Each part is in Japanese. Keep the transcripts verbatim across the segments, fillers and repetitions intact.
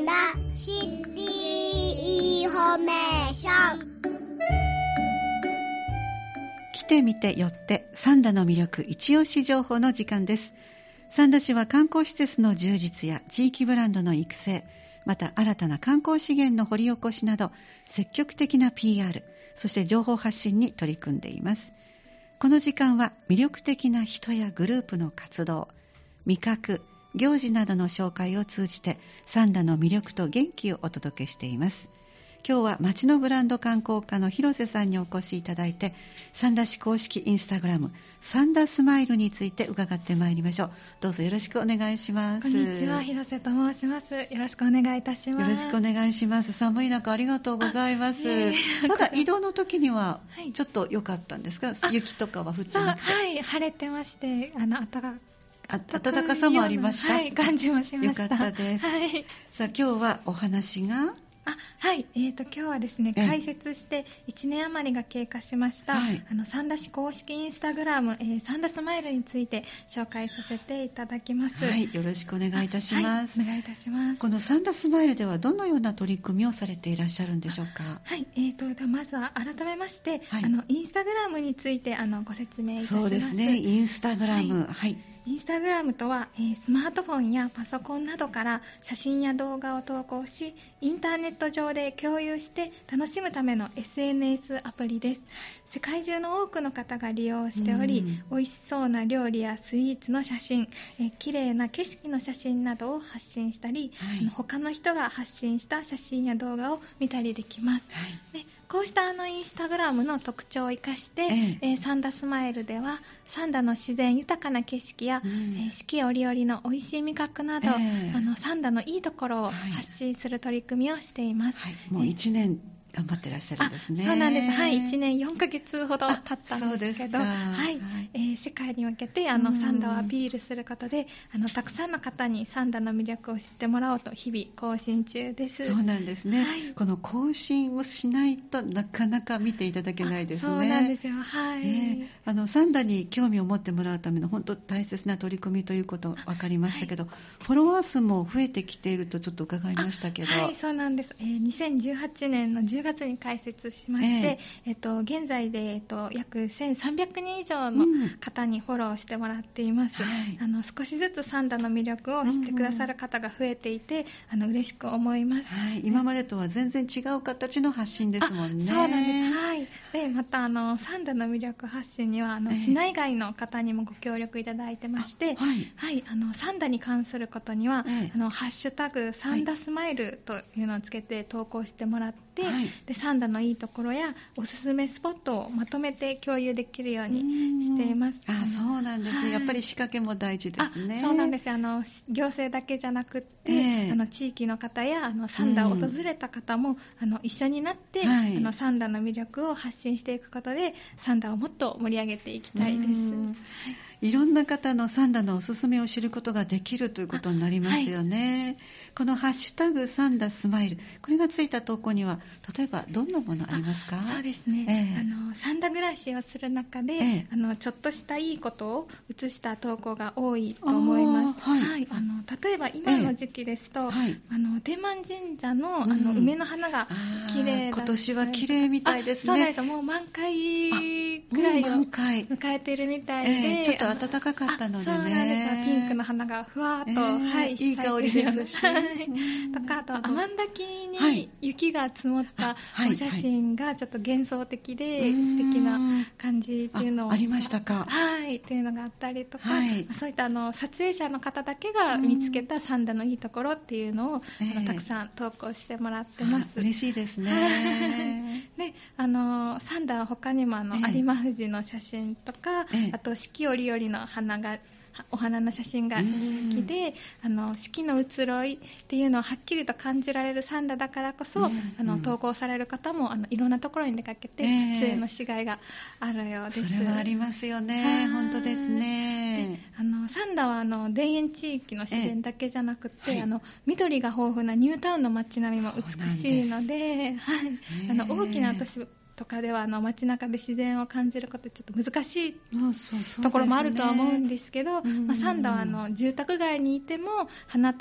ダシティインフォメーション。 来てみて寄って三田の魅力一押し情報の時間です。三田市は観光施設の充実や地域ブランドの育成、また新たな観光資源の掘り起こしなど積極的な ピーアール、 そして情報発信に取り組んでいます。この時間は魅力的な人やグループの活動、味覚、行事などの紹介を通じて三田の魅力と元気をお届けしています。今日は町のブランド観光課の広瀬さんにお越しいただいて、三田市公式インスタグラムサンダスマイルについて伺ってまいりましょう。どうぞよろしくお願いします。 こんにちは、広瀬と申します。よろしくお願いいたします。 よろしくお願いします。寒い中ありがとうございます。ただ移動の時にはちょっと良かったんですか？雪とかは降ってなくて。 はい、晴れてまして、あの暖かあ暖かさもありました。 はい、感じもしました。 よかったです。はい、さあ今日はお話があはい、えー、と今日はですね、開設していちねん余りが経過しました、はい、あの三田市公式インスタグラム、えー、サンダスマイルについて紹介させていただきます。 はい、よろしくお願いいたします。 はい、お願いいたします。 このサンダスマイルではどのような取り組みをされていらっしゃるんでしょうか？ はい、えー、とではまずは改めまして、はい、あのインスタグラムについてあのご説明いたします。 そうですね、インスタグラム、はい、はいインスタグラムとは、えー、スマートフォンやパソコンなどから写真や動画を投稿し、インターネット上で共有して楽しむための エスエヌエス アプリです。世界中の多くの方が利用しており、うん、美味しそうな料理やスイーツの写真、えー、綺麗な景色の写真などを発信したり、はい、あの他の人が発信した写真や動画を見たりできます。はい、でこうしたあのインスタグラムの特徴を生かして、えええー、サンダスマイルでは三田の自然豊かな景色や、うんえー、四季折々の美味しい味覚など、ええ、あの三田のいいところを発信する取り組みをしています。 はいはい、もういちねん頑張ってらっしゃるんですね。 そうなんです。はい、いちねんよんかげつほど経ったんですけど、 はい、はいえー、世界に向けてあの三田をアピールすることで、あのたくさんの方に三田の魅力を知ってもらおうと日々更新中です。 そうなんですね。はい、この更新をしないとなかなか見ていただけないですね。 そうなんですよ。はい。 ね、あの三田に興味を持ってもらうための本当大切な取り組みということ分かりましたけど、はい、フォロワー数も増えてきているとちょっと伺いましたけど。 はい、そうなんです。えー、にせんじゅうはちねんのじゅうがつに開設しまして、えーえっと、現在で、えっと、約せんさんびゃくにん以上の方にフォローしてもらっています。うんはい、あの少しずつ三田の魅力を知ってくださる方が増えていて、うん、あの嬉しく思います。 はい、今までとは全然違う形の発信ですもんね。 そうなんです。はい、でまたあの三田の魅力発信にはあの、えー、市内外の方にもご協力いただいてまして、はいはい、あの三田に関することには、えー、あのハッシュタグサンダスマイルというのをつけて投稿してもらって、はい、で三田のいいところやおすすめスポットをまとめて共有できるようにしています。 あ、そうなんですね。はい、やっぱり仕掛けも大事ですね。 そうなんです。あの行政だけじゃなくって、えー、あの地域の方やあの三田を訪れた方も、うん、あの一緒になって、はい、あの三田の魅力を発信していくことで三田をもっと盛り上げていきたいです。はい、 いろんな方の三田のおすすめを知ることができるということになりますよね。はい、このハッシュタグサンダスマイル、これがついた投稿には例えばどんなものありますか？ そうですね、えー、あの三田暮らしをする中で、えー、あのちょっとしたいいことを写した投稿が多いと思います。はいはい、あの例えば今の時期ですと、えーはい、あの天満神社 の, あの梅の花が綺麗だった。 今年は綺麗みたいですね。 そうなんです。もう満開ぐらいを迎えているみたいで、 えー、ちょっと暖かかったのでね。 そうなんです。ピンクの花がふわっと、えーはい、 いい香りですしとか、あとアマンダキに雪が積もったお写真がちょっと幻想的で素敵な感じっていうのをあ, ありましたか？ はいっていうのがあったりとか、はい、そういったあの撮影者の方だけが見つけた三田のいいところっていうのを、えー、あのたくさん投稿してもらってます。 嬉しいですね。 であの三田は他にもあの、えー、有馬富士の写真とか、えー、あと四季折々の花がお花の写真が人気で、あの四季の移ろいっていうのをはっきりと感じられる三田だからこそ、うん、あの投稿される方もあのいろんなところに出かけて撮影のしがいがあるようです。 それはありますよね。本当ですね。 であの三田はあの田園地域の自然だけじゃなくて、はい、あの緑が豊富なニュータウンの街並みも美しいので、はい、あの大きな都市とかではあの街中で自然を感じることちょっと難しいところもあるとは思うんですけど、まあ、三田はあの住宅街にいても花と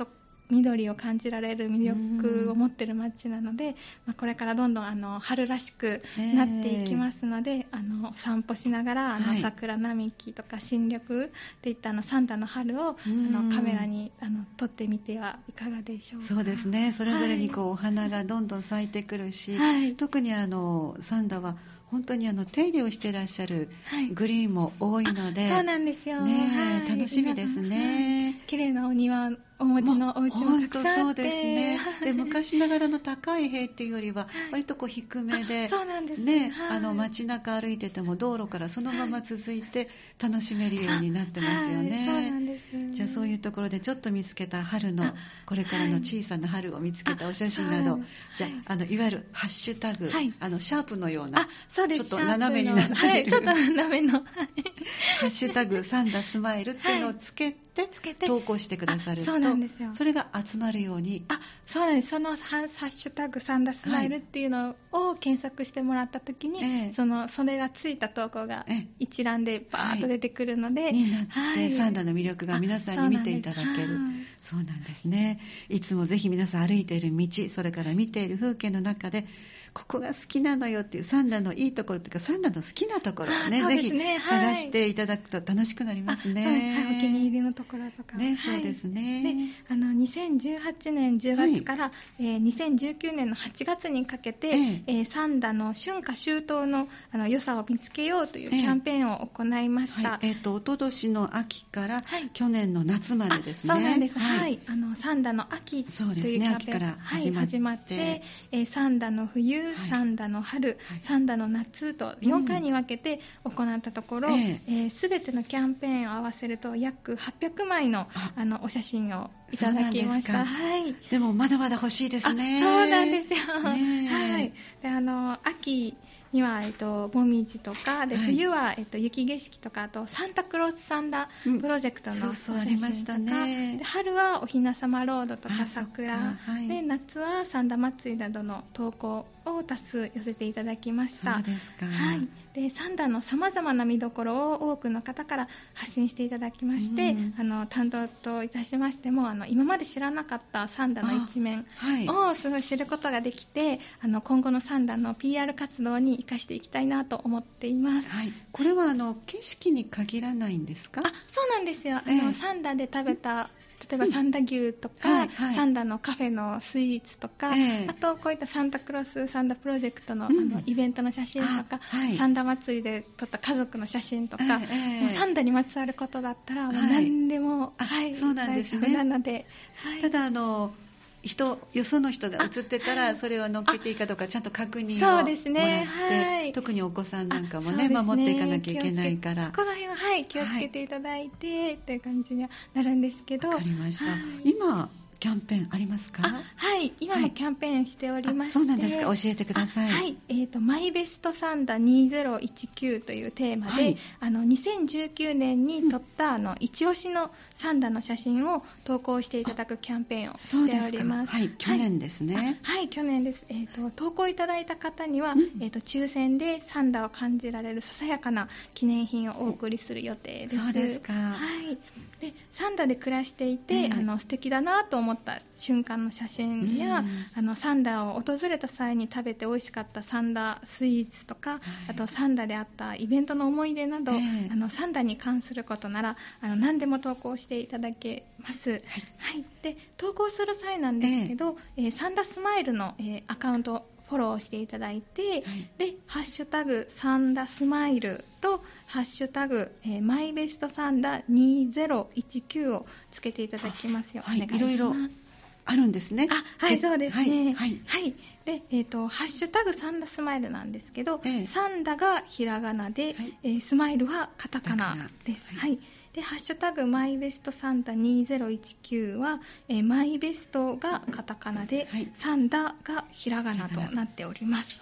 緑を感じられる魅力を持っている街なので、まあ、これからどんどんあの春らしくなっていきますので、えー、あの散歩しながらあの桜並木とか新緑っていったあの三田の春をあのカメラにあの撮ってみてはいかがでしょうか。 そうですね、それぞれにこう、はい、お花がどんどん咲いてくるし、はい、特にあの三田は本当にあの手入れをしていらっしゃるグリーンも多いので、 はい、そうなんですよ、 ね、 はい、 楽しみですね、 はい、綺麗なお庭お持ちのお家もたくさんあって、そうですね、 で昔ながらの高い塀っていうよりは割とこう低めで、 そうなんですね、 はい、 あの街中歩いてても道路からそのまま続いて楽しめるようになってますよね、 はい、そうなんです。 じゃあそういうところでちょっと見つけた春のこれからの小さな春を見つけたお写真など、はい、じゃあ、あのいわゆるハッシュタグ、はい、あのシャープのような、 あ、そうです、 ちょっと斜めになっている、 はい、ちょっと斜めのハッシュタグサンダスマイルっていうのをつけて、はい、つけて投稿してくださると、 そうなんですよ、 それが集まるように、 あ、そうなんです。そのハッシュタグサンダスマイルっていうのを検索してもらったときに、はい、そのそれがついた投稿が一覧でバーッと出てくるので、 はい、になって、はい、サンダの魅力が皆さんに見ていただける。そうなんですね。いつもぜひ皆さん歩いている道、それから見ている風景の中でここが好きなのよっていうサンダのいいところというかサンダの好きなところをね、ぜひ探していただくと楽しくなりますね。 そうです、はい、お気に入りのところとか、 ね、そうですね、 はい、であのにせんじゅうはちねんじゅうがつから、はい、えー、にせんじゅうきゅうねんのはちがつにかけて、えーえー、サンダの春夏秋冬 の, あの良さを見つけようというキャンペーンを行いました。 はい、えーと、おととしの秋から去年の夏までですね。 そうなんです、はいはい、あのサンダの秋というキャンペーン、 ね、秋から始まって、はい、始まって、 えー、サンダの冬、はい、サンダの春、はい、サンダの夏とよんかいに分けて行ったところ、うん、えー、全てのキャンペーンを合わせると約はっぴゃくまい の, あのお写真をいただきました。はい、 でもまだまだ欲しいですね。 そうなんですよ、ね、はい、であの秋には、えっと、もみじとかで、はい、冬は、えっと、雪景色とか、あとサンタクロースサンダプロジェクトのお写真とか、で春はおひなさまロードとか桜、はい、で夏はサンダ祭りなどの投稿を多数寄せていただきました。 そうですか、 はい、でサンダのさまざまな見どころを多くの方から発信していただきまして、うん、あの担当といたしましても、あの今まで知らなかったサンダの一面をすごい知ることができて、はい、あの今後のサンダの ピーアール 活動に生かしていきたいなと思っています。 はい、これはあの景色に限らないんですか？ あ、そうなんですよ、えー、あのサンダで食べた例えばサンダ牛とか、うんはいはい、サンダのカフェのスイーツとか、えー、あとこういったサンタクロスサンダプロジェクト の,、うん、あのイベントの写真とか、はい、サンダ祭りで撮った家族の写真とか、えー、もうサンダにまつわることだったら、はい、もう何でも、はい、 そうなんですね。 なので、はい、 ただあの人よその人が写ってたらそれは乗っけていいかどうかちゃんと確認をもらって、そうですね、はい、特にお子さんなんかも ね, ね守っていかなきゃいけないからそこら辺は、はい、気をつけていただいて、はい、っていう感じにはなるんですけど。 わかりました、 はい、 今キャンペーンありますか？ はい、今もキャンペーンしておりまして、 はい、そうなんですか、教えてください。 はい、えーと、マイベストサンダにせんじゅうきゅうというテーマで、はい、あのにせんじゅうきゅうねんに撮った、うん、あの一押しのサンダの写真を投稿していただくキャンペーンをしております。 はい、去年ですね。 はい、はい、去年です。えーと、投稿いただいた方には、うん、えーと、抽選でサンダを感じられるささやかな記念品をお送りする予定です。 そうですか。 はい、でサンダで暮らしていて、えー、あの素敵だなと思った瞬間の写真や、うん、あのサンダを訪れた際に食べて美味しかったサンダスイーツとか、はい、あとサンダであったイベントの思い出など、えー、あのサンダに関することならあの何でも投稿していただけます。はい、はい、で投稿する際なんですけど、えーえー、サンダスマイルの、えー、アカウントフォローしていただいて、はい、でハッシュタグサンダスマイルとハッシュタグ、えー、マイベストサンダにせんじゅうきゅうをつけていただきますよ。 はい、 お願いします。 いろいろあるんですね。 あ、はい、そうですね。 はい、 はい、で、えっと、ハッシュタグサンダスマイルなんですけど、ええ、サンダがひらがなで、はい、えー、スマイルはカタカナです。はい、はい、でハッシュタグマイベストサンダにせんじゅうきゅうは、えー、マイベストがカタカナで、はい、サンダがひらがなとなっております。 はい、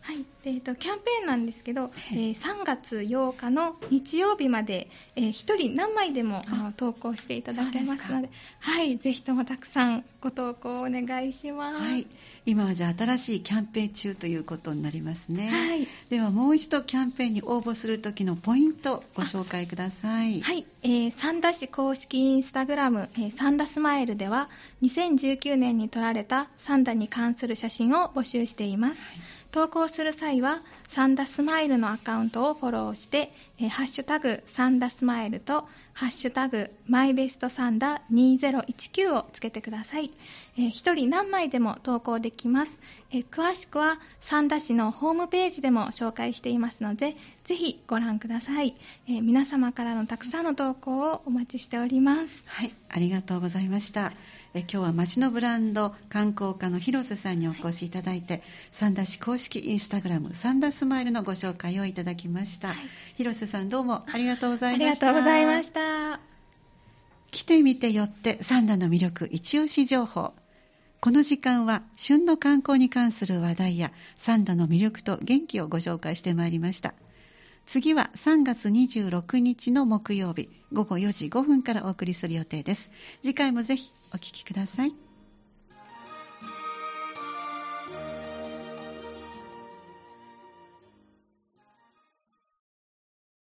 はい、えー、とキャンペーンなんですけど、えー、さんがつようかの日曜日まで、えー、ひとり何枚でもあの投稿していただけますので、はい、ぜひともたくさんご投稿お願いします。 はい、今はじゃあ新しいキャンペーン中ということになりますね。 はい、 ではもう一度キャンペーンに応募する時のポイントをご紹介ください。 はい、えー、三田市公式インスタグラム、えー、サンダスマイルではにせんじゅうきゅうねんに撮られたサンダに関する写真を募集しています。はい、投稿する際はサンダスマイルのアカウントをフォローして、えー、ハッシュタグサンダスマイルとハッシュタグマイベストサンダにせんじゅうきゅうをつけてください。えー、ひとり何枚でも投稿できます。えー、詳しくはサンダ市のホームページでも紹介していますので、ぜひご覧ください。えー、皆様からのたくさんの投稿をお待ちしております。 はい、ありがとうございました。え今日は町のブランド観光課の広瀬さんにお越しいただいて、はい、三田市公式インスタグラムサンダスマイルのご紹介をいただきました。はい、広瀬さんどうもありがとうございました。 ありがとうございました。 来てみてよって三田の魅力一押し情報。この時間は旬の観光に関する話題や三田の魅力と元気をご紹介してまいりました。次はさんがつにじゅうろくにちの木曜日ごごよじごふんからお送りする予定です。次回もぜひお聞きください。